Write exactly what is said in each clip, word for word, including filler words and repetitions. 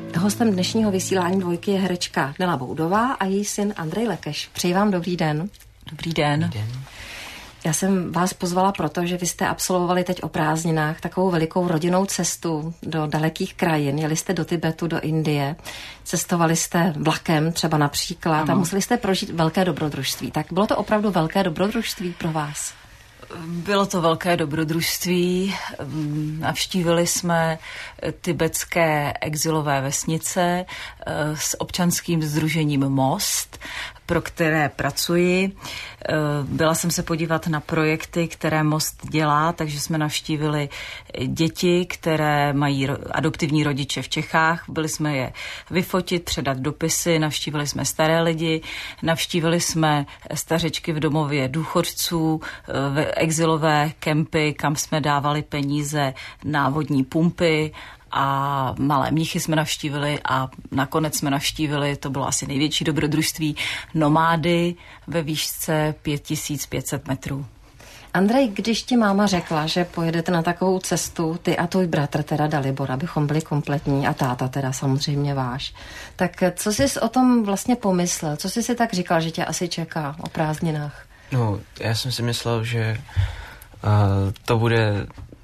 Hostem dnešního vysílání Dvojky je herečka Nela Boudová a její syn Andrej Lekeš. Přeji vám dobrý den. Dobrý den. Dobrý den. Já jsem vás pozvala proto, že vy jste absolvovali teď o prázdninách takovou velikou rodinnou cestu do dalekých krajin. Jeli jste do Tibetu, do Indie, cestovali jste vlakem třeba například ano. A museli jste prožít velké dobrodružství. Tak bylo to opravdu velké dobrodružství pro vás? Bylo to velké dobrodružství. Navštívili jsme tibetské exilové vesnice s občanským sdružením Most, pro které pracuji. Byla jsem se podívat na projekty, které Most dělá, takže jsme navštívili děti, které mají adoptivní rodiče v Čechách. Byli jsme je vyfotit, předat dopisy, navštívili jsme staré lidi, navštívili jsme stařečky v domově důchodců, exilové kempy, kam jsme dávali peníze na vodní pumpy, a malé mnichy jsme navštívili a nakonec jsme navštívili, to bylo asi největší dobrodružství, nomády ve výšce pět tisíc pět set metrů. Andrej, když ti máma řekla, že pojedete na takovou cestu, ty a tvůj bratr, teda Dalibor, abychom byli kompletní, a táta teda samozřejmě váš, tak co jsi o tom vlastně pomyslel? Co jsi si tak říkal, že tě asi čeká o prázdninách? No, já jsem si myslel, že uh, to bude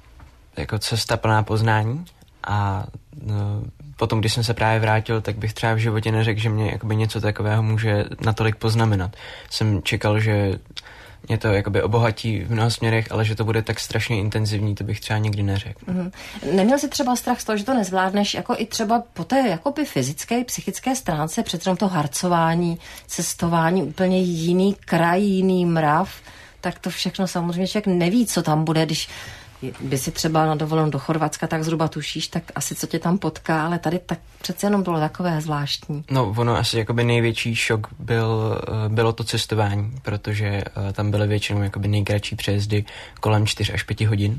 jako cesta plná poznání. A no, potom, když jsem se právě vrátil, tak bych třeba v životě neřekl, že mě jakoby něco takového může natolik poznamenat. Jsem čekal, že mě to jakoby obohatí v mnoha směrech, ale že to bude tak strašně intenzivní, to bych třeba nikdy neřekl. Mm-hmm. Neměl jsi třeba strach z toho, že to nezvládneš, jako i třeba po té jakoby fyzické, psychické stránce, přece to harcování, cestování, úplně jiný kraj, jiný mrav, tak to všechno samozřejmě člověk neví, co tam bude, když by si třeba na dovolenou do Chorvatska, tak zhruba tušíš, tak asi co tě tam potká, ale tady tak přece jenom bylo takové zvláštní. No, ono asi jakoby největší šok byl, bylo to cestování, protože tam byly většinou jakoby nejkratší přejezdy kolem čtyři až pět hodin.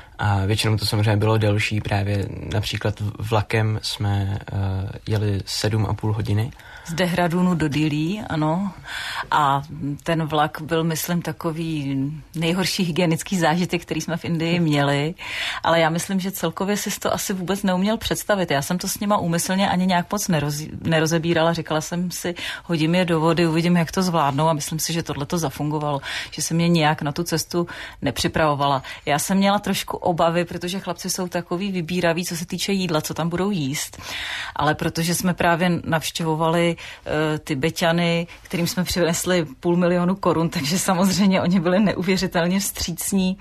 A většinou to samozřejmě bylo delší, právě například vlakem jsme uh, jeli sedm a půl hodiny. Z Dehradunu do Dillí, ano. A ten vlak byl, myslím, takový nejhorší hygienický zážitek, který jsme v Indii měli. Ale já myslím, že celkově si to asi vůbec neuměl představit. Já jsem to s nima úmyslně ani nějak moc neroz, nerozebírala. Říkala jsem si, hodím je do vody, uvidím, jak to zvládnou, a myslím si, že tohle to zafungovalo. Že se mě nějak na tu cestu nepřipravovala. Já jsem měla trošku obavy, protože chlapci jsou takový vybíraví, co se týče jídla, co tam budou jíst. Ale protože jsme právě navštěvovali uh, Tibeťany, kterým jsme přinesli půl milionu korun, takže samozřejmě oni byli neuvěřitelně vstřícní,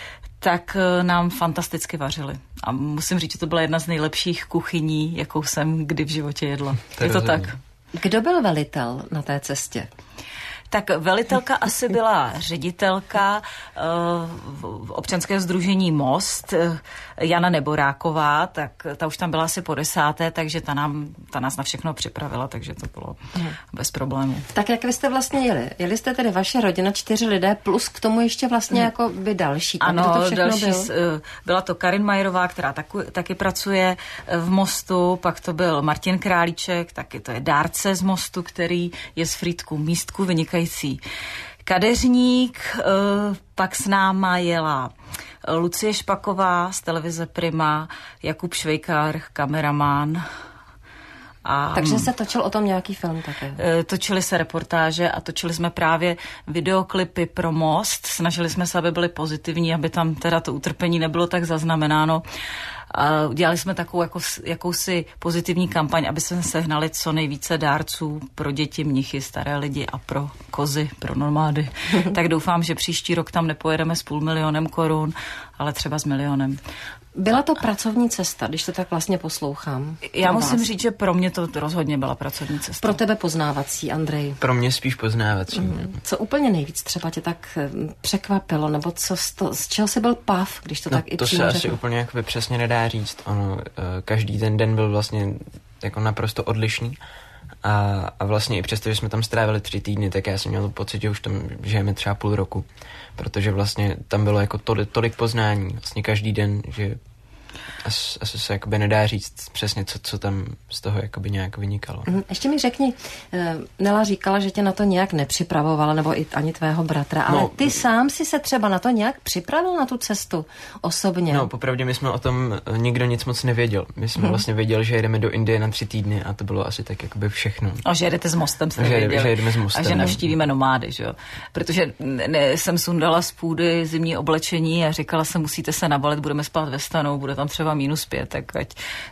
tak uh, nám fantasticky vařili. A musím říct, že to byla jedna z nejlepších kuchyní, jakou jsem kdy v životě jedla. To je to tak. Kdo byl velitel na té cestě? Tak velitelka asi byla ředitelka uh, občanského sdružení Most, uh, Jana Neboráková, tak ta už tam byla asi po desáté, takže ta, nám, ta nás na všechno připravila, takže to bylo hmm. bez problémů. Tak jak vy jste vlastně jeli? Jeli jste tedy vaše rodina, čtyři lidé, plus k tomu ještě vlastně hmm. jako by další. Ano, to další, byl? Byla to Karin Majerová, která taku, taky pracuje v Mostu, pak to byl Martin Králíček, taky to je dárce z Mostu, který je z Frýdku Místku, vynikající kadeřník, pak s náma jela Lucie Špaková z televize Prima, Jakub Švejkár, kameraman. A takže se točil o tom nějaký film také? Točily se reportáže a točili jsme právě videoklipy pro Most. Snažili jsme se, aby byly pozitivní, aby tam teda to utrpení nebylo tak zaznamenáno. A udělali jsme takovou jako, jakousi pozitivní kampaň, aby jsme sehnali co nejvíce dárců pro děti, mnichy, staré lidi a pro kozy, pro nomády. Tak doufám, že příští rok tam nepojedeme s půl milionem korun, ale třeba s milionem. Byla to pracovní cesta, když to tak vlastně poslouchám? Já musím říct, že pro mě to rozhodně byla pracovní cesta. Pro tebe poznávací, Andrej? Pro mě spíš poznávací. Mm. Co úplně nejvíc třeba tě tak překvapilo, nebo co to, z čeho jsi byl pav, když to no, tak i to přímo se řekl? Asi úplně jakoby přesně nedá říct. Ono, každý ten den byl vlastně jako naprosto odlišný. A, a vlastně i přesto, že jsme tam strávili tři týdny, tak já jsem měl pocit, že už tam žijeme třeba půl roku. Protože vlastně tam bylo jako tolik, tolik poznání. Vlastně každý den, že asi, asi se jakoby nedá říct přesně, co, co tam z toho jakoby nějak vynikalo. Ještě mi řekni, Nela říkala, že tě na to nějak nepřipravovala, nebo i ani tvého bratra, ale no, ty sám si se třeba na to nějak připravil, na tu cestu osobně? No, popravdě my jsme o tom nikdo nic moc nevěděl. My jsme hmm. vlastně věděli, že jedeme do Indie na tři týdny a to bylo asi tak jakoby všechno. A že jedete s mostem, jste že, věděli. Že jedeme s mostem. A že navštívíme nomády, že jo. Protože ne, jsem sundala z půdy zimní oblečení a říkala jsem, musíte se nabalit, budeme spát ve stanu, bude tam třeba minus pět, tak ať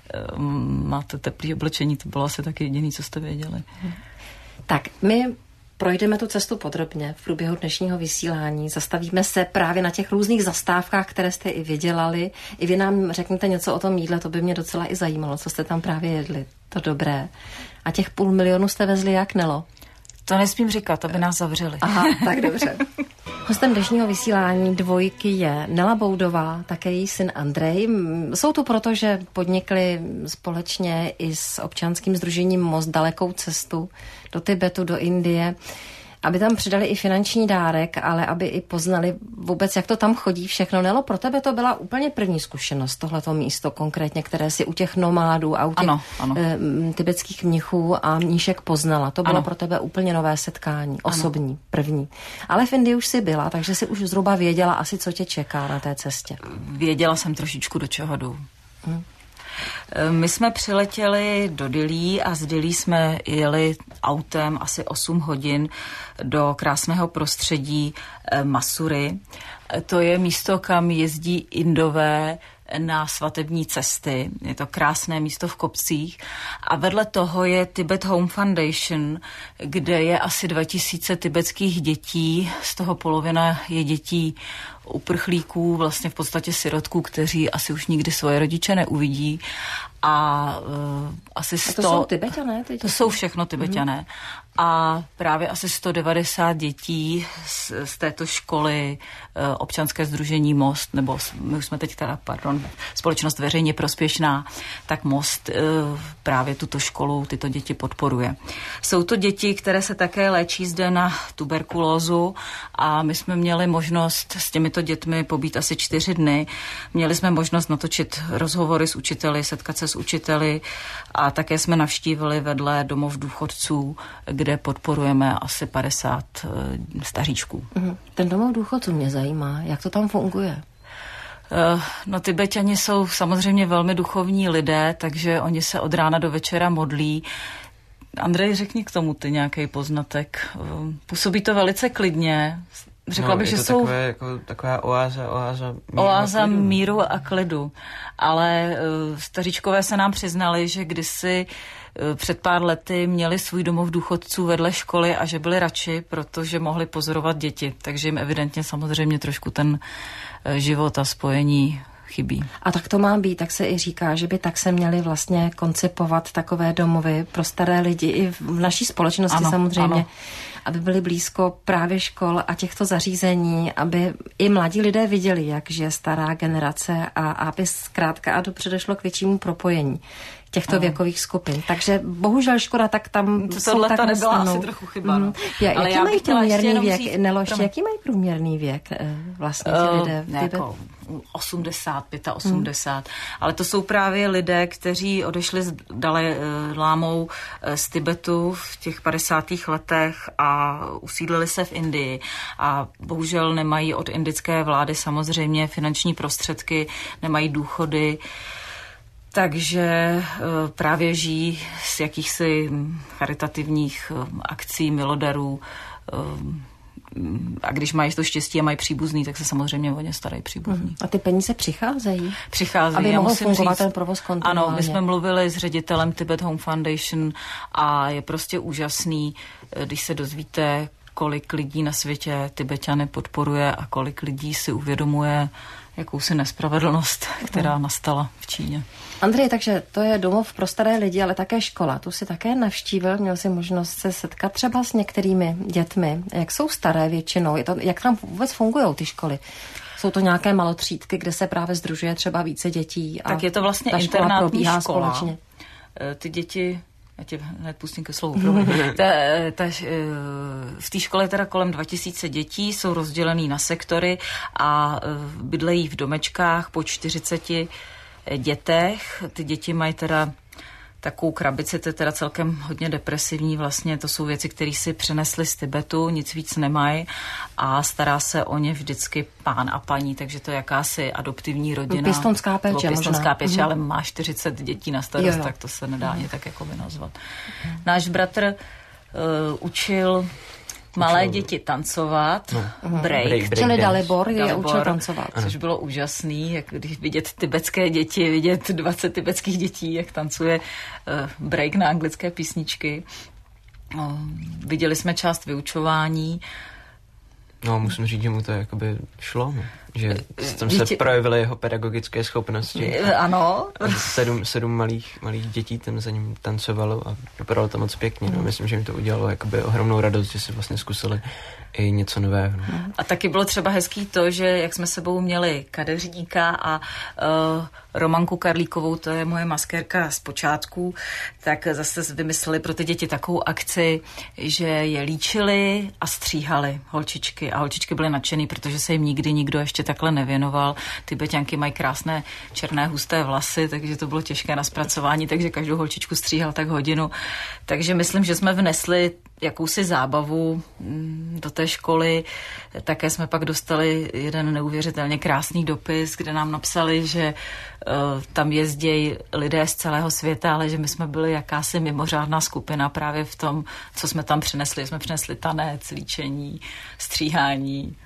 um, máte teplý oblečení, to bylo asi tak jediný, co jste věděli. Tak, my projdeme tu cestu podrobně v průběhu dnešního vysílání. Zastavíme se právě na těch různých zastávkách, které jste i vydělali. I vy nám řeknete něco o tom jídle, to by mě docela i zajímalo, co jste tam právě jedli. To dobré. A těch půl milionu jste vezli jak, Nelo? To nesmím říkat, aby nás zavřeli. Aha, tak dobře. Hostem dnešního vysílání dvojky je Nela Boudová, také její syn Andrej. Jsou tu proto, že podnikli společně i s občanským sdružením Most dalekou cestu do Tibetu, do Indie, aby tam přidali i finanční dárek, ale aby i poznali vůbec, jak to tam chodí všechno. Nelo, pro tebe to byla úplně první zkušenost, tohleto místo konkrétně, které si u těch nomádů a u těch ano, ano. E, tibetských mnichů a mníšek poznala. To bylo ano. pro tebe úplně nové setkání, osobní, ano. první. Ale v Indii už jsi byla, takže si už zhruba věděla asi, co tě čeká na té cestě. Věděla jsem trošičku, do čeho jdu. Hmm. My jsme přiletěli do Dillí a z Dillí jsme jeli autem asi osm hodin do krásného prostředí Masury. To je místo, kam jezdí Indové na svatební cesty. Je to krásné místo v kopcích. A vedle toho je Tibet Home Foundation, kde je asi dva tisíce tibetských dětí. Z toho polovina je dětí uprchlíků, vlastně v podstatě sirotků, kteří asi už nikdy svoje rodiče neuvidí. A uh, asi sto... A to jsou Tibetané? To jsou všechno Tibetané. Mm-hmm. A právě asi sto devadesát dětí z, z této školy uh, občanské sdružení Most, nebo my už jsme teď teda, pardon, společnost veřejně prospěšná, tak Most uh, právě tuto školu, tyto děti podporuje. Jsou to děti, které se také léčí zde na tuberkulózu a my jsme měli možnost s těmito dětmi pobít asi čtyři dny. Měli jsme možnost natočit rozhovory s učiteli, setkat se s učiteli a také jsme navštívili vedle domov důchodců, kde podporujeme asi padesát staříčků. Ten domov důchodců mě zajímá, jak to tam funguje? No, Tibetani jsou samozřejmě velmi duchovní lidé, takže oni se od rána do večera modlí. Andrej, řekni k tomu ty nějaký poznatek. Působí to velice klidně. Řekla no, bych, že to jsou takové, jako, taková oáza, oáza míru, oáza a klidu. míru a klidu. Ale uh, staříčkové se nám přiznali, že kdysi uh, před pár lety měli svůj domov důchodců vedle školy a že byli radši, protože mohli pozorovat děti. Takže jim evidentně samozřejmě trošku ten uh, život a spojení chybí. A tak to má být, tak se i říká, že by tak se měly vlastně koncipovat takové domovy pro staré lidi i v naší společnosti ano, samozřejmě, ano. aby byli blízko právě škol a těchto zařízení, aby i mladí lidé viděli, jak žije stará generace a aby zkrátka a dobře došlo k většímu propojení těchto ano. věkových skupin. Takže bohužel škoda, tak tam to jsou tak nebyla asi trochu chyba. Mm. Ja, jaký já mají průměrný věk, říct, Nelo, ještě, jaký mají průměrný věk vlastně ti uh, lidé? Jako osmdesát, osmdesát pět, hmm. ale to jsou právě lidé, kteří odešli s Dalaj lámou z Tibetu v těch padesátých letech a usídlili se v Indii a bohužel nemají od indické vlády samozřejmě finanční prostředky, nemají důchody, takže právě žijí z jakýchsi charitativních akcí, milodarů. A když mají to štěstí a mají příbuzný, tak se samozřejmě o ně starají příbuzní. A ty peníze přicházejí? Přicházejí. Aby Já mohl musím fungovat říct, ten provoz kontinuálně. Ano, my jsme mluvili s ředitelem Tibet Home Foundation a je prostě úžasný, když se dozvíte, kolik lidí na světě Tibetany podporuje a kolik lidí si uvědomuje jakousi nespravedlnost, která nastala v Číně. Andrej, takže to je domov pro staré lidi, ale také škola. Tu si také navštívil, měl si možnost se setkat třeba s některými dětmi. Jak jsou staré většinou? Je to, jak tam vůbec fungují ty školy? Jsou to nějaké malotřídky, kde se právě sdružuje třeba více dětí? A tak je to vlastně ta škola internátní probíhá škola. Společně. Ty děti... Já tě hned pustím ke slovu. ta, ta, v té škole je teda kolem dva tisíce dětí, jsou rozdělený na sektory a bydlejí v domečkách po čtyřiceti dětech. Ty děti mají teda takovou krabici, to je teda celkem hodně depresivní vlastně, to jsou věci, které si přenesli z Tibetu, nic víc nemají a stará se o ně vždycky pán a paní, takže to je jakási adoptivní rodina. Pěstounská péče Pěstounská péče, mm. ale má čtyřicet dětí na starost, jo. tak to se nedá mm. ani tak jako vynazvat. Mm. Náš bratr uh, učil malé učil. děti tancovat, no. break. break, break Čili Dalibor je učil tancovat. Což bylo úžasný, jak když vidět tibetské děti, vidět dvacet tibetských dětí, jak tancuje uh, break na anglické písničky. Uh, viděli jsme část vyučování. No, musím říct, že mu to jakoby šlo, no. Že tam se Dítě... projevily jeho pedagogické schopnosti. Ano. A sedm, sedm malých, malých dětí tam za ním tancovalo a vypadalo to moc pěkně. No. Myslím, že mi to udělalo jakoby ohromnou radost, že si vlastně zkusili i něco nového. No. A taky bylo třeba hezký to, že jak jsme sebou měli kadeřníka a uh, Romanku Karlíkovou, to je moje maskérka z počátku, tak zase vymysleli pro ty děti takovou akci, že je líčili a stříhali holčičky. A holčičky byly nadšený, protože se jim nikdy nikdo ještě takhle nevěnoval. Tibeťanky mají krásné černé husté vlasy, takže to bylo těžké na zpracování, takže každou holčičku stříhal tak hodinu. Takže myslím, že jsme vnesli jakousi zábavu do té školy. Také jsme pak dostali jeden neuvěřitelně krásný dopis, kde nám napsali, že uh, tam jezdí lidé z celého světa, ale že my jsme byli jakási mimořádná skupina právě v tom, co jsme tam přinesli. Jsme přinesli tanec, líčení, stříhání.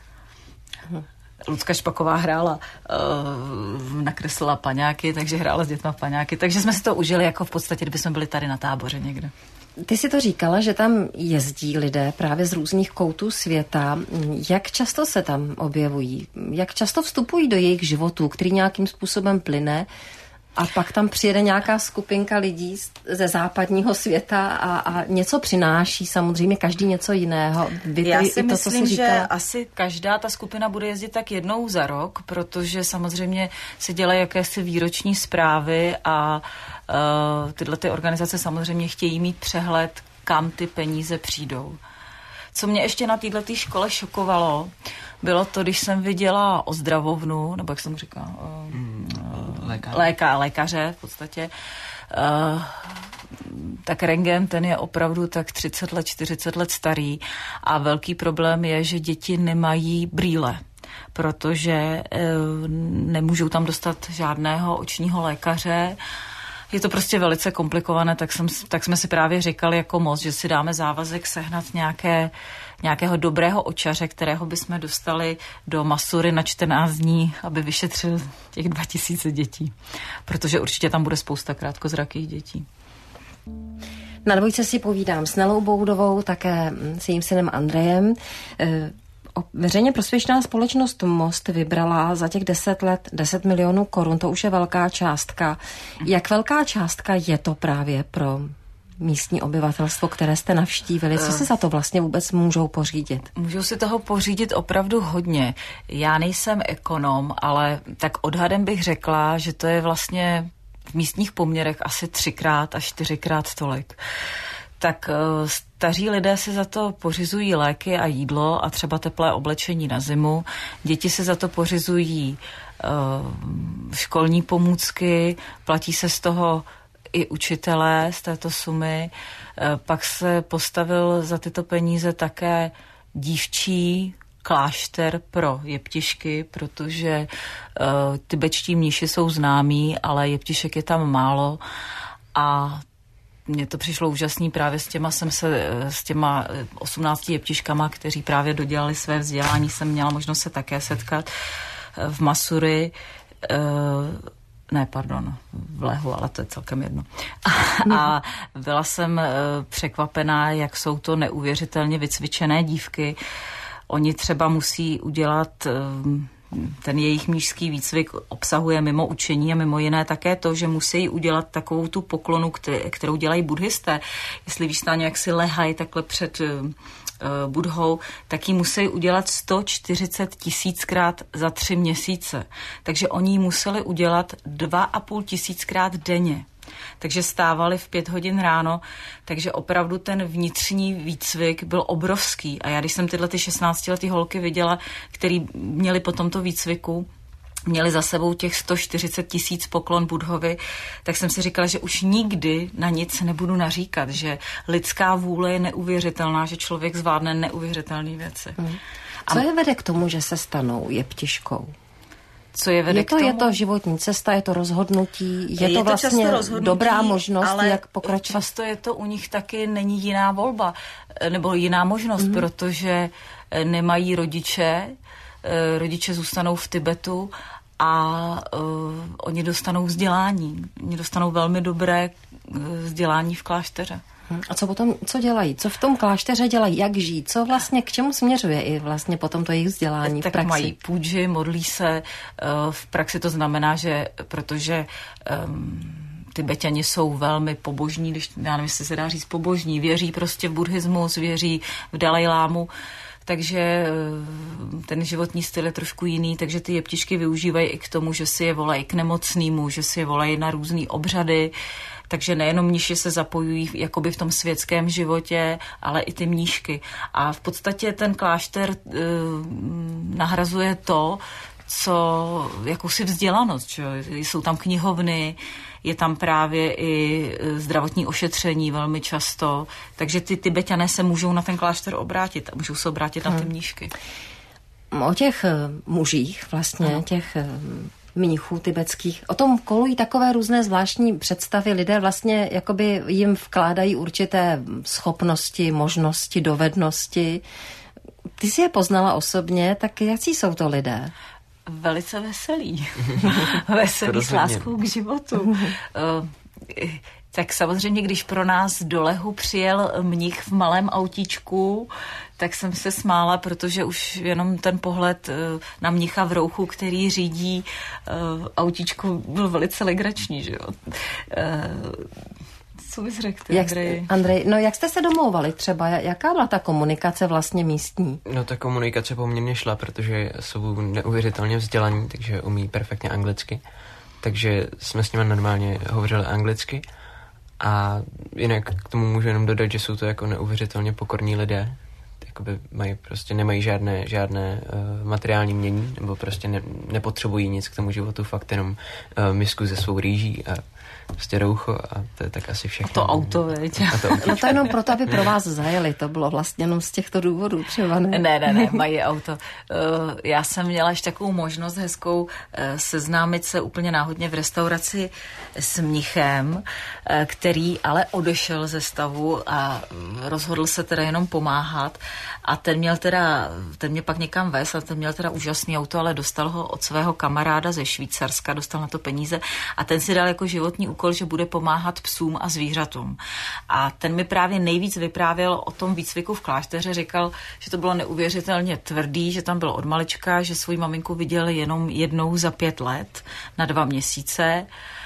Lucka Špaková hrála, uh, nakreslila paňáky, takže hrála s dětma paňáky. Takže jsme si to užili jako v podstatě, kdyby jsme byli tady na táboře někde. Ty si to říkala, že tam jezdí lidé právě z různých koutů světa. Jak často se tam objevují? Jak často vstupují do jejich životů, který nějakým způsobem plyne? A pak tam přijede nějaká skupinka lidí ze západního světa a, a něco přináší, samozřejmě každý něco jiného. Vy Já si to, myslím, si že asi každá ta skupina bude jezdit tak jednou za rok, protože samozřejmě se dělají jakési výroční zprávy a uh, tyhle ty organizace samozřejmě chtějí mít přehled, kam ty peníze přijdou. Co mě ještě na této škole šokovalo, bylo to, když jsem viděla ozdravovnu, nebo jak jsem říkala, uh, Lékař. léka, lékaře v podstatě, uh, tak rentgen, ten je opravdu tak třicet let, čtyřicet let starý a velký problém je, že děti nemají brýle, protože uh, nemůžou tam dostat žádného očního lékaře. Je to prostě velice komplikované, tak, jsem, tak jsme si právě říkali jako moc, že si dáme závazek sehnat nějaké, nějakého dobrého očaře, kterého bychom dostali do Masury na čtrnáct dní, aby vyšetřil těch dva tisíce dětí. Protože určitě tam bude spousta krátkozrakých dětí. Na dvojce si povídám s Nelou Boudovou, také s jejím synem Andrejem. Veřejně prospěšná společnost Most vybrala za těch deset let deset milionů korun, to už je velká částka. Jak velká částka je to právě pro místní obyvatelstvo, které jste navštívili? Co si za to vlastně vůbec můžou pořídit? Můžou si toho pořídit opravdu hodně. Já nejsem ekonom, ale tak odhadem bych řekla, že to je vlastně v místních poměrech asi třikrát až čtyřikrát tolik. Tak staří lidé si za to pořizují léky a jídlo a třeba teplé oblečení na zimu. Děti si za to pořizují uh, školní pomůcky, platí se z toho i učitelé z této sumy. Uh, pak se postavil za tyto peníze také dívčí klášter pro jeptišky, protože uh, tibetští mniši jsou známí, ale jeptišek je tam málo a mně to přišlo úžasný, právě s těma jsem se, s těma osmnácti jeptiškama, kteří právě dodělali své vzdělání, jsem měla možnost se také setkat v Masury, ne, pardon, v Lehu, ale to je celkem jedno. A, a byla jsem překvapená, jak jsou to neuvěřitelně vycvičené dívky. Oni třeba musí udělat... Ten jejich mnížský výcvik obsahuje mimo učení a mimo jiné také to, že musí udělat takovou tu poklonu, kterou dělají buddhisté. Jestli víš, stane, jak si lehají takhle před uh, Budhou, tak ji musí udělat sto čtyřicet tisíckrát za tři měsíce. Takže oni ji museli udělat dva a půl tisíckrát denně. Takže stávali v pět hodin ráno, takže opravdu ten vnitřní výcvik byl obrovský. A já, když jsem tyhle ty šestnáctiletý holky viděla, který měli po tomto výcviku, měli za sebou těch sto čtyřicet tisíc poklon Buddhovi, tak jsem si říkala, že už nikdy na nic nebudu naříkat, že lidská vůle je neuvěřitelná, že člověk zvládne neuvěřitelné věci. Hmm. Co je vede k tomu, že se stanou jeptiškou? Co je vede je to, k tomu? Je to životní cesta, je to rozhodnutí, je, je to vlastně to dobrá možnost, ale jak pokračovat? Často je to u nich taky není jiná volba, nebo jiná možnost, mm-hmm. protože nemají rodiče, rodiče zůstanou v Tibetu a uh, oni dostanou vzdělání. Oni dostanou velmi dobré vzdělání v klášteře. A co potom, co dělají? Co v tom klášteře dělají? Jak žijí? Co vlastně, k čemu směřuje i vlastně potom to jejich vzdělání tak v praxi? Mají půdži, modlí se. V praxi to znamená, že protože um, Tibeťani jsou velmi pobožní, když, já nevím, jestli se dá říct pobožní, věří prostě v buddhismus, věří v Dalajlámu, takže ten životní styl je trošku jiný, takže ty jeptišky využívají i k tomu, že si je volají k nemocnému, že si je volají na různý obřady, takže nejenom mniši se zapojují jakoby v tom světském životě, ale i ty mníšky. A v podstatě ten klášter uh, nahrazuje to, co jakousi vzdělanost. Že? Jsou tam knihovny, je tam právě i zdravotní ošetření velmi často, takže ty Tibeťané se můžou na ten klášter obrátit a můžou se obrátit hmm. na ty mníšky. O těch mužích vlastně, hmm. těch mnichů tibetských, o tom kolují takové různé zvláštní představy. Lidé vlastně jakoby jim vkládají určité schopnosti, možnosti, dovednosti. Ty jsi je poznala osobně, tak jaký jsou to lidé? Velice veselý. Veselý s láskou k životu. Tak samozřejmě, když pro nás do Lehu přijel mnich v malém autíčku, tak jsem se smála, protože už jenom ten pohled na mnicha v rouchu, který řídí autíčko, byl velice legrační, že jo. Co bys řekl ty, Andrej? Andrej, no jak jste se domlouvali třeba? Jaká byla ta komunikace vlastně místní? No ta komunikace poměrně šla, protože jsou neuvěřitelně vzdělaní, takže umí perfektně anglicky. Takže jsme s nimi normálně hovořili anglicky. A jinak k tomu můžu jenom dodat, že jsou to jako neuvěřitelně pokorní lidé. Jakoby mají prostě, nemají žádné, žádné uh, materiální mění, nebo prostě ne, nepotřebují nic k tomu životu, fakt jenom uh, misku ze svou rýží a prostě roucho a to je tak asi všechno. A to auto, veď. A to no to jenom proto, aby pro vás zajeli, to bylo vlastně jenom z těchto důvodů třeba, ne? Ne, ne, ne, mají auto. Já jsem měla ještě takovou možnost hezkou seznámit se úplně náhodně v restauraci s mnichem, který ale odešel ze stavu a rozhodl se teda jenom pomáhat a ten měl teda, ten mě pak někam vez a ten měl teda úžasný auto, ale dostal ho od svého kamaráda ze Švýcarska, dostal na to peníze a ten si dal jako životní úkol, že bude pomáhat psům a zvířatům. A ten mi právě nejvíc vyprávěl o tom výcviku v klášteře, říkal, že to bylo neuvěřitelně tvrdý, že tam byl od malička, že svou maminku viděl jenom jednou za pět let na dva měsíce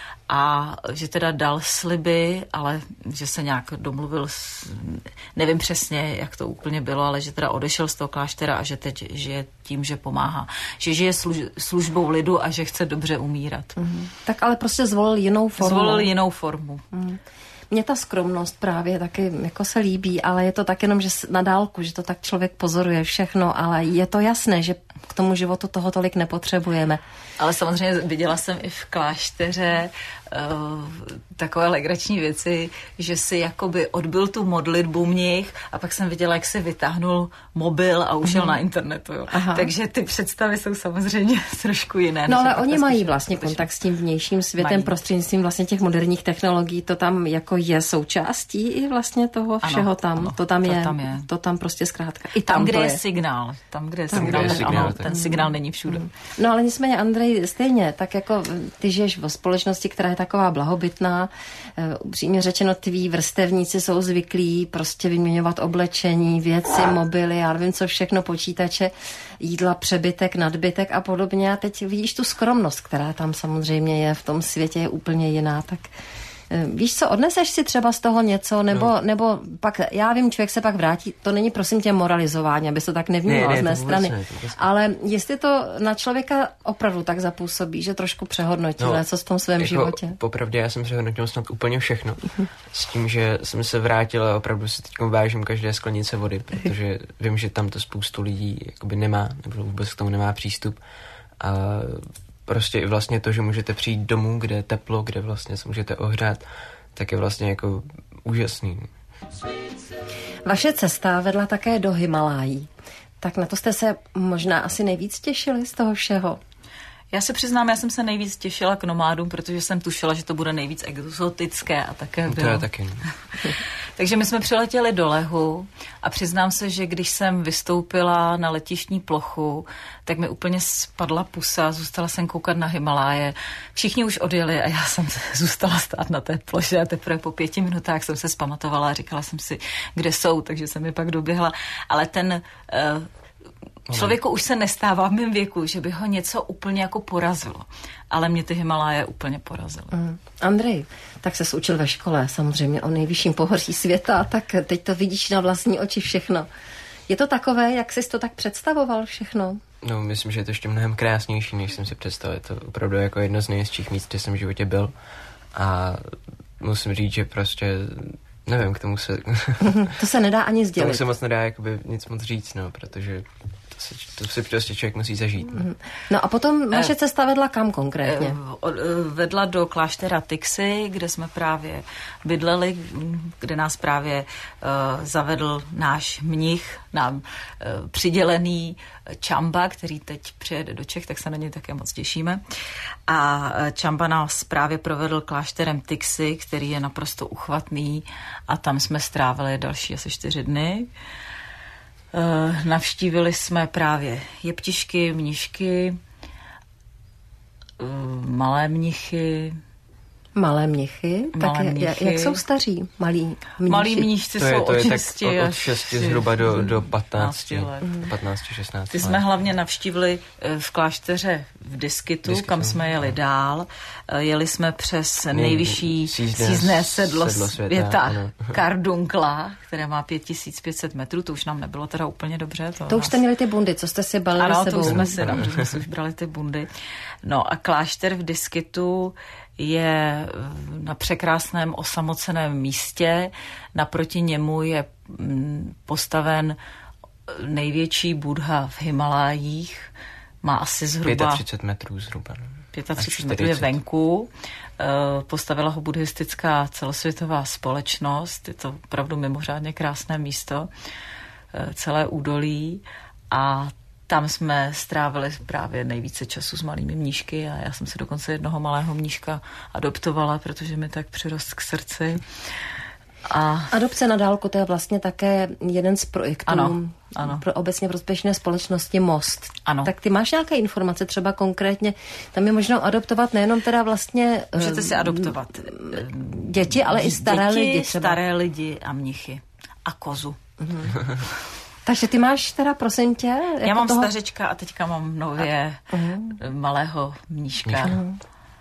a že teda dal sliby, ale že se nějak domluvil, s, nevím přesně, jak to úplně bylo, ale že teda odešel z toho kláštera a že teď žije tím, že pomáhá. Že žije služ, službou lidu a že chce dobře umírat. Mm-hmm. Tak ale prostě zvolil jinou formu. Zvolil jinou formu. Mm. Mně ta skromnost právě taky jako se líbí, ale je to tak jenom, že na dálku, že to tak člověk pozoruje všechno, ale je to jasné, že k tomu životu toho tolik nepotřebujeme. Ale samozřejmě viděla jsem i v klášteře uh, takové legrační věci, že si jakoby odbyl tu modlitbu mnich a pak jsem viděla, jak si vytáhnul mobil a ušel mm. na internetu. Jo. Takže ty představy jsou samozřejmě trošku jiné. No ale oni mají vlastně kontakt s tím vnějším světem mají. Prostřednictvím vlastně těch moderních technologií. To tam jako je součástí i vlastně toho všeho ano, tam. Ano, to, tam je, to tam je. To tam prostě zkrátka. I tam, tam kde je, je signál. Tam, kde je tam, signál. Kde je signál ano, ten signál není všude. Mm. No ale nicméně, Andrej, stejně, tak jako ty žiješ v společnosti, která je taková blahobytná, upřímně řečeno, tví vrstevníci jsou zvyklí prostě vyměňovat oblečení, věci, mobily, já nevím co všechno, počítače, jídla, přebytek, nadbytek a podobně. A teď vidíš tu skromnost, která tam samozřejmě je v tom světě, je úplně jiná, tak víš co, odneseš si třeba z toho něco, nebo, no. nebo pak, já vím, člověk se pak vrátí, to není prosím tě moralizování, aby to tak nevnímal ne, ne, z mé strany, ne, ale jestli to na člověka opravdu tak zapůsobí, že trošku přehodnotil, no, co v tom svém jako životě. Popravdě já jsem přehodnotil snad úplně všechno, s tím, že jsem se vrátil a opravdu si teď vážím každé sklenice vody, protože vím, že tam to spoustu lidí jakoby nemá, nebo vůbec k tomu nemá přístup a prostě i vlastně to, že můžete přijít domů, kde je teplo, kde vlastně se můžete ohřát, tak je vlastně jako úžasný. Vaše cesta vedla také do Himalájí. Tak na to jste se možná asi nejvíc těšili z toho všeho? Já se přiznám, já jsem se nejvíc těšila k nomádům, protože jsem tušila, že to bude nejvíc exotické a také bylo. To je taky. Takže my jsme přiletěli do Lehu a přiznám se, že když jsem vystoupila na letištní plochu, tak mi úplně spadla pusa, zůstala jsem koukat na Himaláje. Všichni už odjeli a já jsem zůstala stát na té ploše a teprve po pěti minutách jsem se zpamatovala a říkala jsem si, kde jsou, takže jsem mi pak doběhla. Ale ten... Uh, Člověku už se nestává v mém věku, že by ho něco úplně jako porazilo. Ale mě ty Himaláje úplně porazily. Mm. Andrej, tak se učil ve škole samozřejmě o nejvyšším pohoří světa, tak teď to vidíš na vlastní oči všechno. Je to takové, jak jsi to tak představoval všechno? No, myslím, že je to ještě mnohem krásnější, než jsem si představil. Je to opravdu jako jedno z nejhezčích míst, kde jsem v životě byl. A musím říct, že prostě... Nevím, k tomu se... To se nedá ani sdělit. K tomu se moc nedá jakoby nic moc říct, no, protože to si, to si prostě člověk musí zažít. No, no a potom vaše cesta vedla kam konkrétně? Vedla do kláštera Tixi, kde jsme právě bydleli, kde nás právě uh, zavedl náš mnich, nám uh, přidělený Čamba, který teď přijede do Čech, tak se na něj také moc těšíme. A Čamba nás právě provedl klášterem Tixi, který je naprosto uchvatný a tam jsme strávili další asi čtyři dny. Uh, navštívili jsme právě jeptišky, mnišky, uh, malé mnichy. Malé mnichy? Malé tak mnichy. Jak, jak jsou staří malí mniši? Malí mnišci to je, jsou to je od šesti tak od šesti zhruba do, do patnácti let. patnáct šestnáct Ty jsme hlavně navštívili v klášteře v Diskitu, Diskitu, kam jsme jeli dál. Jeli jsme přes nejvyšší sízné sedlo, sedlo světa, světa Kardunkla, které má pět tisíc pět set metrů. To už nám nebylo teda úplně dobře. To, to už jste měli ty bundy, co jste si balili ano, sebou. Ano, to jsme si, no, jsme si už brali ty bundy. No a klášter v Diskitu je na překrásném osamoceném místě. Naproti němu je postaven největší Buddha v Himalájích. Má asi zhruba... třicet pět metrů zhruba. třicet pět metrů je venku. Postavila ho buddhistická celosvětová společnost. Je to opravdu mimořádně krásné místo. Celé údolí. A tam jsme strávili právě nejvíce času s malými mníšky a já jsem si dokonce jednoho malého mníška adoptovala, protože mi tak přirost k srdci. A... Adopce na dálku, to je vlastně také jeden z projektů ano, ano. pro obecně prospěšné společnosti Most. Ano. Tak ty máš nějaké informace třeba konkrétně? Tam je možno adoptovat nejenom teda vlastně... Můžete si adoptovat děti, ale i staré děti, lidi třeba. staré lidi a mnichy. A kozu. Mhm. Takže ty máš teda, prosím tě... Jako Já mám toho... stařečka a teďka mám nově uh-huh. malého mníška. Uh-huh.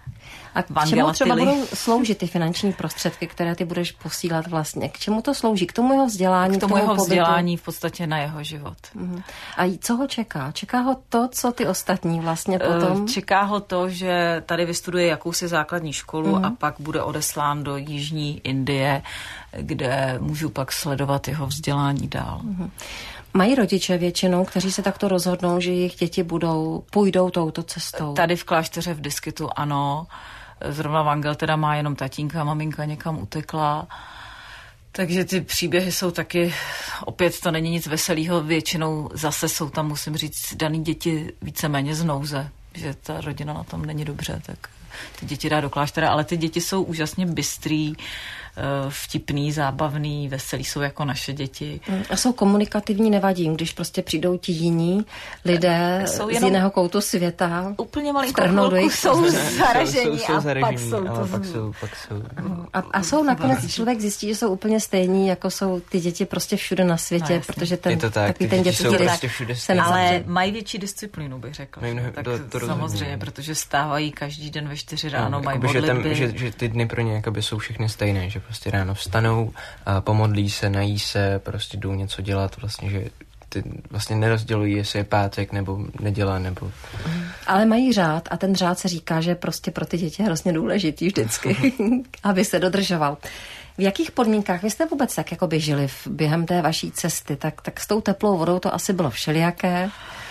A k čemu třeba budou sloužit ty finanční prostředky, které ty budeš posílat vlastně? K čemu to slouží? K tomu jeho vzdělání? K tomu, k tomu jeho pobytu? Vzdělání v podstatě na jeho život. Uh-huh. A co ho čeká? Čeká ho to, co ty ostatní vlastně potom? Čeká ho to, že tady vystuduje jakousi základní školu uh-huh. a pak bude odeslán do jižní Indie, kde můžu pak sledovat jeho vzdělání dál. Uh-huh. Mají rodiče většinou, kteří se takto rozhodnou, že jejich děti budou, půjdou touto cestou? Tady v klášteře v Diskitu ano. Zrovna Vangel teda má jenom tatínka a maminka někam utekla. Takže ty příběhy jsou taky, opět to není nic veselého, většinou zase jsou tam, musím říct, daný děti víceméně z nouze, že ta rodina na tom není dobře, tak ty děti dá do kláštera, ale ty děti jsou úžasně bystrý, vtipný, zábavný, veselý, jsou jako naše děti. A jsou komunikativní, nevadí, když prostě přijdou ti jiní lidé z jiného koutu světa. Úplně malinkou chvilku jsou zaražení jsou, jsou, jsou a pak jsou to... Pak jsou, pak jsou. A, a jsou nakonec, člověk zjistí, že jsou úplně stejní, jako jsou ty děti prostě všude na světě, no, protože ten, tak, takový ten dětský prostě všude se ale mají větší disciplínu, bych řekla. No, tak to, to samozřejmě, rozumím. Protože stávají každý den ve čtyři ráno, no, mají modlitby. Že, že ty dny pro ně jsou všechny stejné, že prostě ráno vstanou, a pomodlí se, nají se, prostě jdou něco dělat, vlastně, že ty vlastně nerozdělují, jestli je pátek nebo neděle, nebo... Ale mají řád a ten řád se říká, že prostě pro ty děti je hrozně důležitý vždycky, aby se dodržoval. V jakých podmínkách vy jste vůbec tak jako žili v, během té vaší cesty? Tak, tak s tou teplou vodou to asi bylo všelijaké.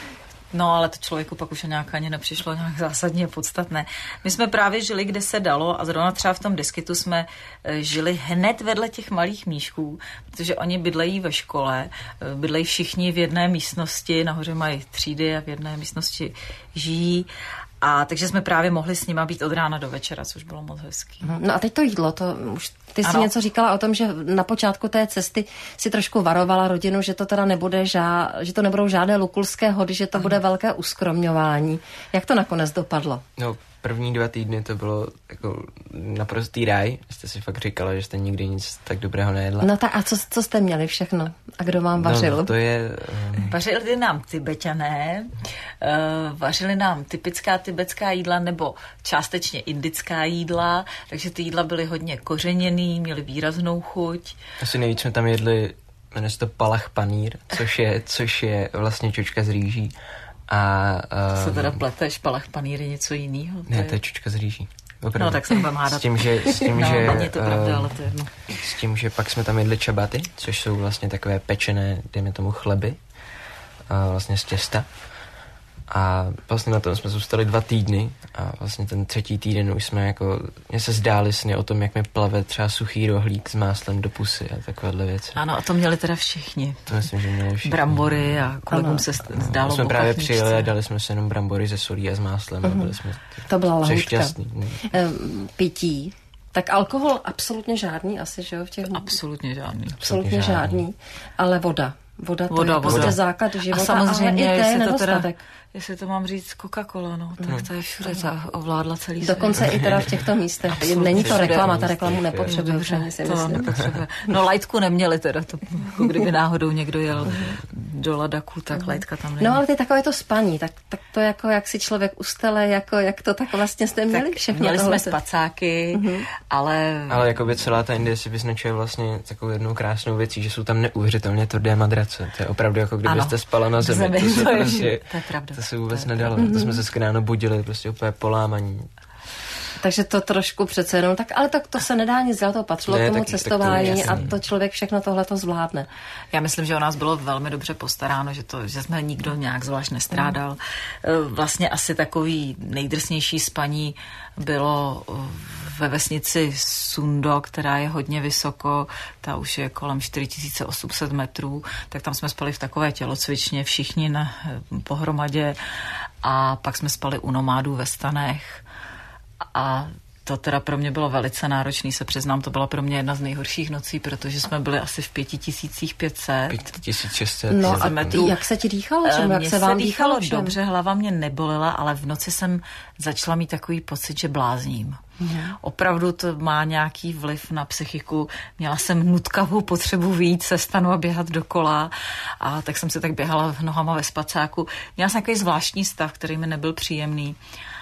No, ale to člověku pak už nějak ani nepřišlo nějak zásadně podstatné. My jsme právě žili, kde se dalo a zrovna třeba v tom Deskytu jsme žili hned vedle těch malých mníšků, protože oni bydlejí ve škole, bydlejí všichni v jedné místnosti, nahoře mají třídy a v jedné místnosti žijí. A takže jsme právě mohli s nima být od rána do večera, což bylo moc hezký. No a teď to jídlo, to už ty jsi ano. něco říkala o tom, že na počátku té cesty si trošku varovala rodinu, že to teda nebude žá, že to nebudou žádné lukulské hody, že to ano. bude velké uskromňování. Jak to nakonec dopadlo? No, první dva týdny to bylo jako naprostý ráj. Jste si fakt říkala, že jste nikdy nic tak dobrého nejedla. No tak a co, co jste měli všechno? A kdo vám vařil? No, to je... Um... Vařili nám Tibetané, uh, vařili nám typická tibetská jídla nebo částečně indická jídla, takže ty jídla byly hodně kořeněný, měly výraznou chuť. Asi nejvíc jsme tam jedli, jmenuje se to palach panír, což je, což je vlastně čočka z rýží. A, um, se teda pleteš, palach panír je něco jiného. Ne, to je čočka z rýží. Opravdu. No tak se budeme hádat. S tím, že, s tím, no, že, není to pravda, ale to je jedno. S tím, že pak jsme tam jedli čabaty, což jsou vlastně takové pečené, dejme tomu chleby, vlastně z těsta. A vlastně na tom jsme zůstali dva týdny a vlastně ten třetí týden už jsme jako, mně se zdály sny o tom, jak mi plave třeba suchý rohlík s máslem do pusy a takovéhle věci. Ano, a to měli teda všichni. To myslím, že měli všichni. Brambory a kolegům se zdálo no, jsme právě přijeli a dali jsme se jenom brambory ze solí a s máslem uh-huh. a byli jsme to byla lahůdka. Šťastný. Pití. Tak alkohol absolutně žádný asi, že jo? V těch... Absolutně žádný. Absolutně žádný. žádný. Ale voda. Voda to voda, je voda. prostě základ života, a samozřejmě, ale i to je nedostatek. Teda, jestli to mám říct, Coca-Cola, no, tak no. to je všude, ta ovládla celý Dokonce svět. i teda v těchto místech. Absolutně. Není to reklama, ta reklamu nepotřebuje. Dobře, si to nepotřebuje. No lajtku neměli teda, to, jako kdyby náhodou někdo jel do Ladaku, tak lajtka tam není. No ale ty takové to spaní, tak, tak to jako, jak si člověk ustele, jako jak to tak vlastně jste měli tak všechno. Měli tohle. jsme spacáky, uh-huh. ale... Ale jako by celá ta Indie si vyznačuje vlastně takovou jednou krásnou věcí, že jsou tam neuvěřitelně tvrdé madrace. To je opravdu jako kdybyste spala na zemi. zemi. To, se to, je, prostě, to je pravda. To se vůbec to nedalo. Mm-hmm. To jsme se skráno budili, prostě úplně polámaní. Takže to trošku přece jenom, tak ale tak to se nedá nic dělat, to patřilo ne, k tomu tak, cestování tak to a to člověk všechno tohle to zvládne. Já myslím, že o nás bylo velmi dobře postaráno, že, to, že jsme nikdo nějak zvlášť nestrádal. Vlastně asi takový nejdrsnější spaní bylo ve vesnici Sundo, která je hodně vysoko, ta už je kolem čtyři tisíce osm set metrů, tak tam jsme spali v takové tělocvičně, všichni na, pohromadě a pak jsme spali u nomádů ve stanech. A to teda pro mě bylo velice náročný, se přiznám, to byla pro mě jedna z nejhorších nocí, protože jsme byli asi v pěti tisících pět set. Pět tisíc šest set. No a metrů. Jak se ti dýchalo? Čem, jak se vám se dýchalo všem? Dobře, hlava mě nebolela, ale v noci jsem začala mít takový pocit, že blázním. Hmm. Opravdu to má nějaký vliv na psychiku. Měla jsem nutkavou potřebu vyjít se stanu a běhat dokola a tak jsem se tak běhala nohama ve spacáku. Měla jsem takový zvláštní stav, který mi nebyl příjemný.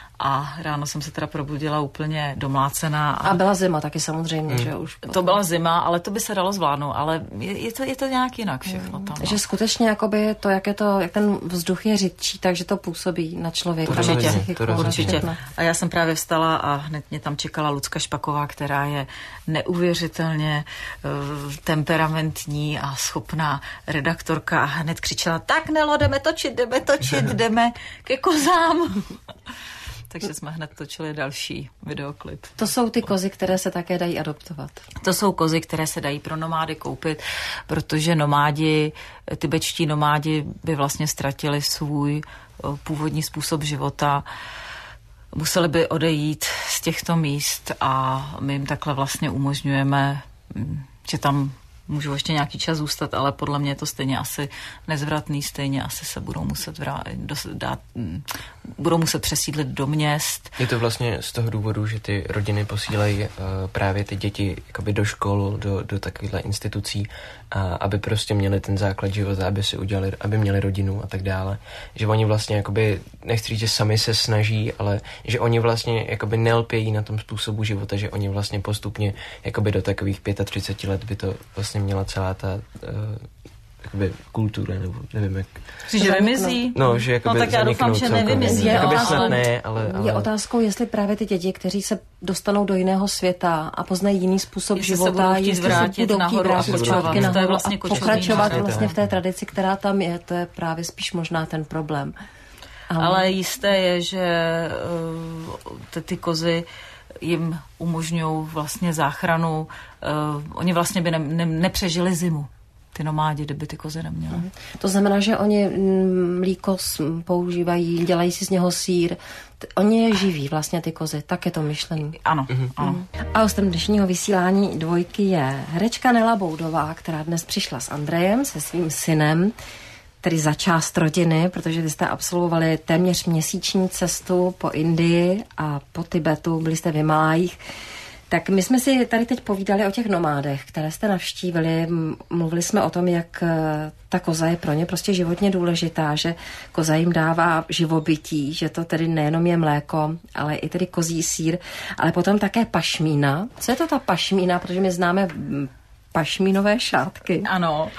A ráno jsem se teda probudila úplně domlácená. A, a byla zima taky samozřejmě, mm. že už. Potom. To byla zima, ale to by se dalo zvládnout, ale je, je, to, je to nějak jinak všechno tam. No. Že skutečně jakoby to, jak je to, jak ten vzduch je řidčí, takže to působí na člověka. Určitě, psychiku, to určitě. A já jsem právě vstala a hned mě tam čekala Lucka Špaková, která je neuvěřitelně uh, temperamentní a schopná redaktorka a hned křičela, tak Nelo, jdeme točit, jdeme točit, jdeme ke kozám. Takže jsme hned točili další videoklip. To jsou ty kozy, které se také dají adoptovat. To jsou kozy, které se dají pro nomády koupit, protože nomádi, tibetští nomádi by vlastně ztratili svůj původní způsob života. Museli by odejít z těchto míst a my jim takhle vlastně umožňujeme, že tam můžou ještě nějaký čas zůstat, ale podle mě je to stejně asi nezvratný, stejně asi se budou muset vrát, dát, budou muset přesídlit do měst. Je to vlastně z toho důvodu, že ty rodiny posílají uh, právě ty děti jakoby do škol, do, do takovýchhle institucí, a aby prostě měli ten základ života, aby si udělali, aby měli rodinu a tak dále. Že oni vlastně jakoby, nechci říct, že sami se snaží, ale že oni vlastně jakoby nelpějí na tom způsobu života, že oni vlastně postupně jakoby do takových třicet pět let by to vlastně měla celá ta uh, jakoby kultura, nebo nevím jak. Že vymizí? No, že jakoby no tak já doufám, že nevymizí. Je, jakoby otázkou, snad ne, ale, ale... je otázkou, jestli právě ty děti, kteří se dostanou do jiného světa a poznají jiný způsob jestli života, se jestli se budou chtít vrátit zpátky nahoru to je vlastně a pokračovat vlastně v té tradici, která tam je, to je právě spíš možná ten problém. Ale, ale jisté je, že uh, ty, ty kozy jim umožňují vlastně záchranu. Uh, oni vlastně by ne, ne, nepřežili zimu. Ty nomádi, kdyby ty kozy neměly. Mm. To znamená, že oni mlíko používají, dělají si z něho sýr. Oni je živí vlastně ty kozy, tak je to myšlení. Ano, mm. ano. Mm. A hostem dnešního vysílání dvojky je herečka Nela Boudová, která dnes přišla s Andrejem, se svým synem, tedy za část rodiny, protože vy jste absolvovali téměř měsíční cestu po Indii a po Tibetu, byli jste v Himalájích. Tak my jsme si tady teď povídali o těch nomádech, které jste navštívili. Mluvili jsme o tom, jak ta koza je pro ně prostě životně důležitá, že koza jim dává živobytí, že to tedy nejenom je mléko, ale i tedy kozí sýr, ale potom také pašmína. Co je to ta pašmína? Protože my známe pašmínové šátky. Ano,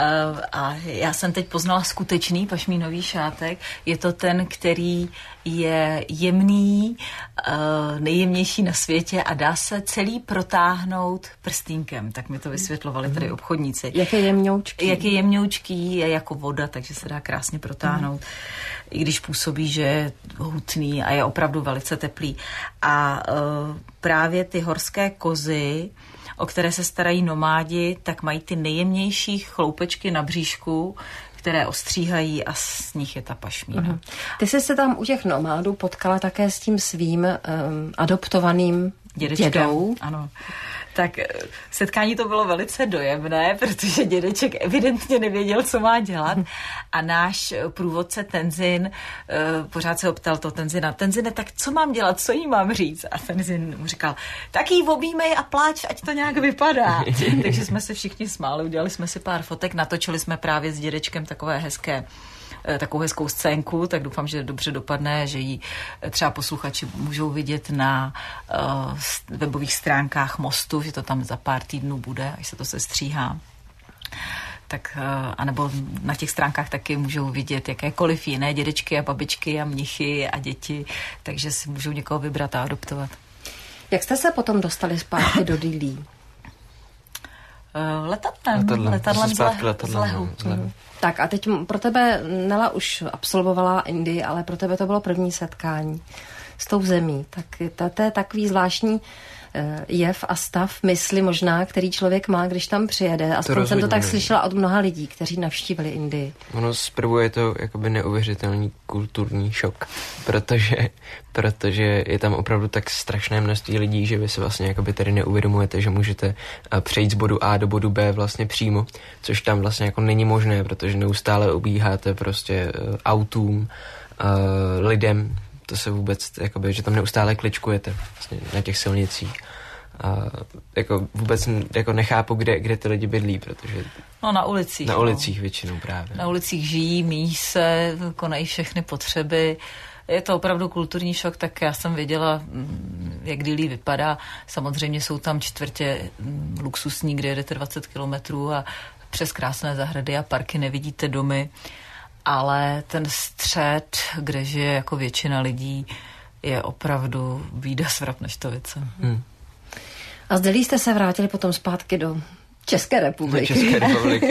a já jsem teď poznala skutečný pašmínový šátek. Je to ten, který je jemný, nejjemnější na světě a dá se celý protáhnout prstínkem. Tak mi to vysvětlovali tady obchodníci. Jak je jemňoučký? Jak je jemňoučký, je jako voda, takže se dá krásně protáhnout. Mm. I když působí, že je hutný a je opravdu velice teplý. A právě ty horské kozy, o které se starají nomádi, tak mají ty nejjemnější chloupečky na bříšku, které ostříhají a z nich je ta pašmína. Uh-huh. Ty jsi se tam u těch nomádů potkala také s tím svým um, adoptovaným dědečkem. Dědou. Ano. Tak setkání to bylo velice dojemné, protože dědeček evidentně nevěděl, co má dělat a náš průvodce Tenzin uh, pořád se optal to Tenzina. Tenzine, tak co mám dělat, co jí mám říct? A Tenzin mu říkal, tak jí objímej a pláč, ať to nějak vypadá. Takže jsme se všichni smáli, udělali jsme si pár fotek, natočili jsme právě s dědečkem takové hezké takovou hezkou scénku, tak doufám, že dobře dopadne, že ji třeba posluchači můžou vidět na uh, webových stránkách Mostu, že to tam za pár týdnů bude, až se to sestříhá. Tak, uh, anebo na těch stránkách taky můžou vidět jakékoliv jiné dědečky a babičky a mnichy a děti, takže si můžou někoho vybrat a adoptovat. Jak jste se potom dostali zpátky do Dillí? Uh, letadlem. Letadlem, letadlem z, le- letadlem z Lehu. Z Lehu. Tak a teď pro tebe Nela už absolvovala Indii, ale pro tebe to bylo první setkání s tou zemí. Tak to, to je takový zvláštní jev a stav mysli možná, který člověk má, když tam přijede. Aspoň to jsem to tak ne. slyšela od mnoha lidí, kteří navštívili Indii. Ono zprvu je to jakoby neuvěřitelný kulturní šok, protože, protože je tam opravdu tak strašné množství lidí, že vy se vlastně jakoby tady neuvědomujete, že můžete přejít z bodu A do bodu B vlastně přímo, což tam vlastně jako není možné, protože neustále obíháte prostě autům, lidem, to se vůbec, jakoby, že tam neustále kličkujete vlastně na těch silnicích. A jako vůbec jako nechápu, kde, kde ty lidi bydlí, protože... No na ulicích. Na ulicích no. většinou právě. Na ulicích žijí, míjí se, konají všechny potřeby. Je to opravdu kulturní šok, tak já jsem věděla, jak Dillí vypadá. Samozřejmě jsou tam čtvrtě luxusní, kde jedete dvacet kilometrů a přes krásné zahrady a parky nevidíte domy. Ale ten střed, kde žije jako většina lidí, je opravdu bída svrat neštovice. Hmm. A z Dillí jste se vrátili potom zpátky do České republiky. Do České republiky.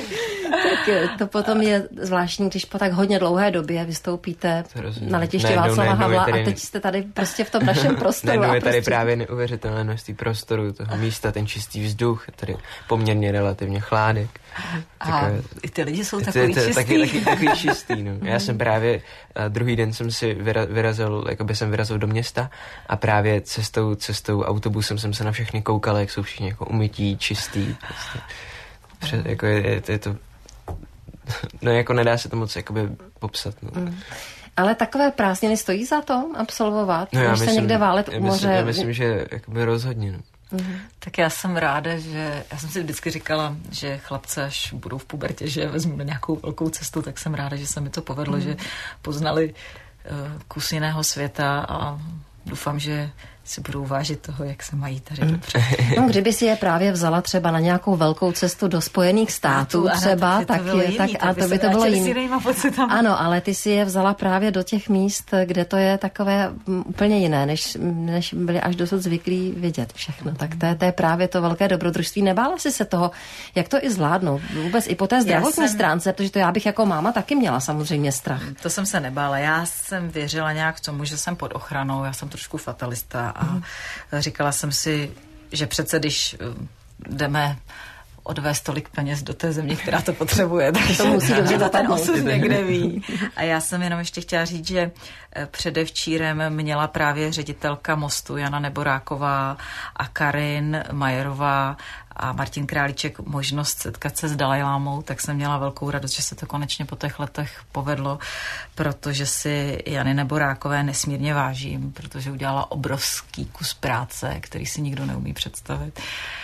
Tak to potom je zvláštní, když po tak hodně dlouhé době vystoupíte na letišti Václava Havla a teď jste tady prostě v tom našem prostoru. Najednou je tady prostě... právě neuvěřitelné množství prostoru, toho místa, ten čistý vzduch, tady poměrně relativně chládek. A takové, i ty lidi jsou takový čistý. Taky, taky, taky čistý, no. Já jsem právě uh, druhý den jsem si vyra, vyrazil, jakoby jsem vyrazil do města a právě cestou, cestou autobusem jsem se na všechny koukal, jak jsou všichni jako umytí, čistý. Prostě. Před, jako je, je, je to... No jako nedá se to moc jakoby popsat. No. Mm. Ale takové prázdniny stojí za to absolvovat? No já když myslím, se někde válet u moře? Já myslím, že jakoby rozhodně. No. Mm-hmm. Tak já jsem ráda, že já jsem si vždycky říkala, že chlapce, až budou v pubertě, že vezmu na nějakou velkou cestu, tak jsem ráda, že se mi to povedlo, mm-hmm. že poznali uh, kus jiného světa a doufám, že si budou vážit toho, jak se mají tady mm. dobře. No, kdyby si je právě vzala třeba na nějakou velkou cestu do Spojených států ano, třeba, tak, tak, to je, tak a to by to bylo jiné. Ano, ale ty si je vzala právě do těch míst, kde to je takové úplně jiné, než, než byli až dosud zvyklí vidět všechno. Mm. Tak to je, to je právě to velké dobrodružství. Nebála si se toho, jak to i zvládnout? Vůbec i po té zdravotní jsem... stránce, protože to já bych jako máma taky měla samozřejmě strach. To jsem se nebála. Já jsem věřila nějak tomu, že jsem pod ochranou. Já jsem trošku fatalista a mm. říkala jsem si, že přece když jdeme odvést tolik peněz do té země, která to potřebuje, tak to musí dobře to ten osud někde ví. A já jsem jenom ještě chtěla říct, že předevčírem měla právě ředitelka Mostu Jana Neboráková a Karin Majerová a Martin Králíček možnost setkat se s Dalajlámou, tak jsem měla velkou radost, že se to konečně po těch letech povedlo, protože si Jany Neborákové nesmírně vážím, protože udělala obrovský kus práce, který si nikdo neumí představit.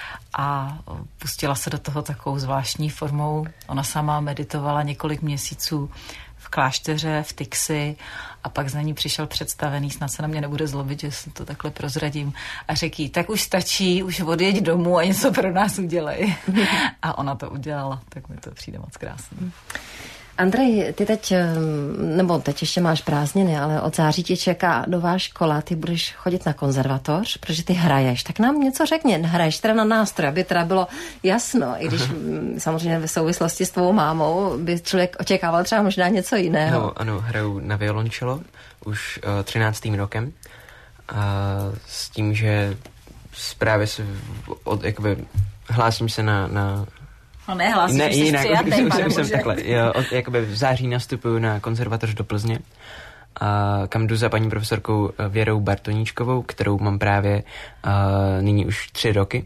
A pustila se do toho takovou zvláštní formou. Ona sama meditovala několik měsíců v klášteře, v Tixi a pak za ní přišel představený, snad se na mě nebude zlobit, že si to takhle prozradím, a řekl jí, tak už stačí, už odjeď domů a něco pro nás udělej. A ona to udělala, tak mi to přijde moc krásný. Andrej, ty teď, nebo teď ještě máš prázdniny, ale od září tě čeká nová škola, ty budeš chodit na konzervatoř, protože ty hraješ. Tak nám něco řekni, hraješ teda na nástroj, aby teda bylo jasno, i když samozřejmě ve souvislosti s tvou mámou by člověk očekával třeba možná něco jiného. No, ano, hraju na violončelo už uh, třináctým rokem a s tím, že právě se od, jakoby, hlásím se na... na No ne, hlásíš, ne, že jsi přijatý, pane už jsem takhle. Jo, od, jakoby v září nastupuju na konzervatoř do Plzně, a kam jdu za paní profesorkou Věrou Bartoníčkovou, kterou mám právě uh, nyní už tři roky.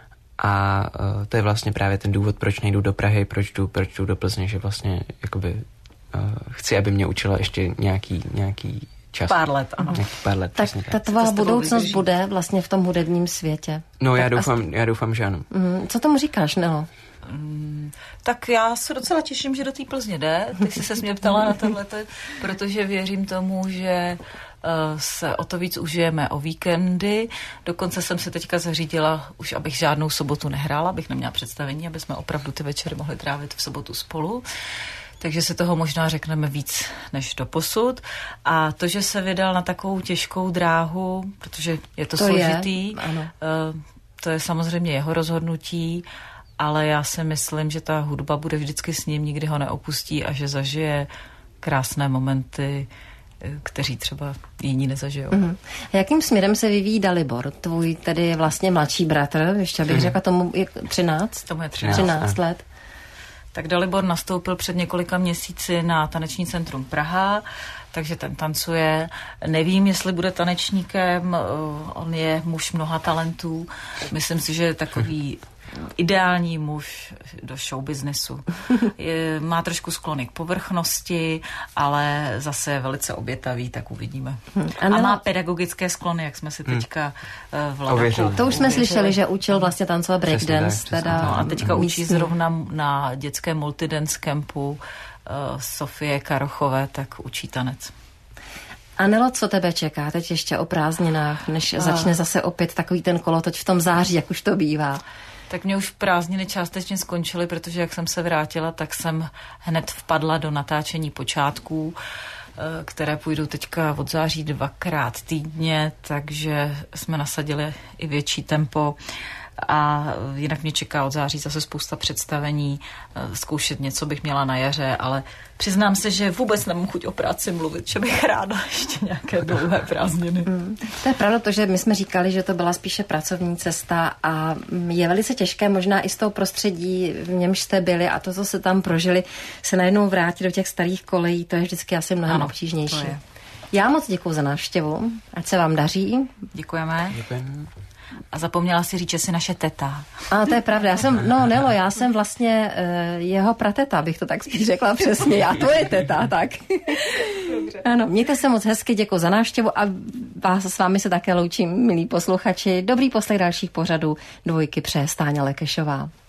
A uh, to je vlastně právě ten důvod, proč nejdu do Prahy, proč jdu, proč jdu do Plzně, že vlastně jakoby uh, chci, aby mě učila ještě nějaký, nějaký čas. Pár let, ano. Nějaký pár let, tak ta tvá budoucnost vydrží. Bude vlastně v tom hudebním světě. No, tak já doufám, ast... já doufám, že ano. Mm, co tomu říkáš, Nelo? Mm, tak já se docela těším, že do té Plzně jde. Ty jsi se mě ptala na tohleto, protože věřím tomu, že uh, se o to víc užijeme o víkendy. Dokonce jsem se teďka zařídila, už abych žádnou sobotu nehrála, abych neměla představení, aby jsme opravdu ty večery mohli trávit v sobotu spolu. Takže si toho možná řekneme víc než doposud. A to, že se vydal na takovou těžkou dráhu, protože je to, to složitý, je, ano. Uh, to je samozřejmě jeho rozhodnutí, ale já si myslím, že ta hudba bude vždycky s ním, nikdy ho neopustí a že zažije krásné momenty, kteří třeba jiní nezažijou. Mm. A jakým směrem se vyvíjí Dalibor? Tvůj tedy vlastně mladší bratr, ještě bych mm. řekla, tomu je třináct? Tomu je třináct. třináct let. Tak Dalibor nastoupil před několika měsíci na Taneční centrum Praha, takže ten tancuje. Nevím, jestli bude tanečníkem, on je muž mnoha talentů. Myslím si, že je takový ideální muž do showbiznesu. Je, má trošku sklony k povrchnosti, ale zase je velice obětavý, tak uvidíme. Hmm. A, a má pedagogické sklony, jak jsme si teďka hmm. v Ladaku. To už jsme slyšeli, že učil vlastně tancovat breakdance. Teda no, a teďka místní. Učí zrovna na dětském multidance campu uh, Sofie Karochové, tak učí tanec. Anelo, co tebe čeká teď ještě o prázdninách, než uh. začne zase opět takový ten kolotoč v tom září, jak už to bývá? Tak mě už prázdniny částečně skončily, protože jak jsem se vrátila, tak jsem hned vpadla do natáčení počátků, které půjdou teďka od září dvakrát týdně, takže jsme nasadili i větší tempo. A jinak mě čeká od září zase spousta představení, zkoušet něco bych měla na jaře, ale přiznám se, že vůbec nemám chuť o práci mluvit, že bych ráda ještě nějaké dlouhé prázdniny. Mm, to je pravda, to, že my jsme říkali, že to byla spíše pracovní cesta a je velice těžké možná i z toho prostředí, v němž jste byli a to, co se tam prožili, se najednou vrátit do těch starých kolejí, to je vždycky asi mnohem ano, obtížnější. Já moc děkuju za návštěvu, ať se vám daří. Děkujeme. Děkujeme. A zapomněla si říct, že jsi naše teta. A to je pravda. Já jsem, no Nelo, já jsem vlastně uh, jeho prateta, bych to tak spíš řekla přesně. Já to je teta, tak. Dobře. Ano, mějte se moc hezky, děkuji za návštěvu a vás s vámi se také loučím, milí posluchači. Dobrý poslech dalších pořadů. Dvojky přeje Stáňa Lekešová.